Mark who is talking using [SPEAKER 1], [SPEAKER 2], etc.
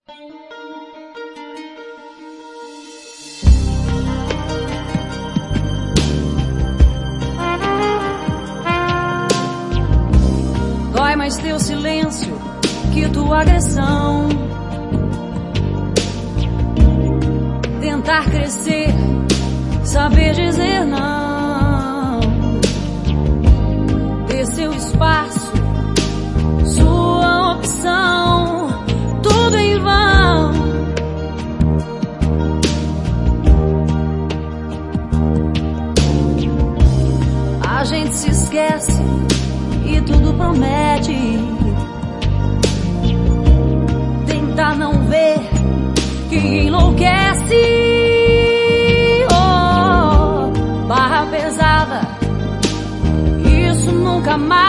[SPEAKER 1] Dói mais teu silêncio que tua agressão. Tentar crescer, saber dizer não. Ter seu espaço, sua opção, tudo em vão. A gente se esquece e tudo promete. Tentar não ver que enlouquece. Oh, barra pesada, isso nunca mais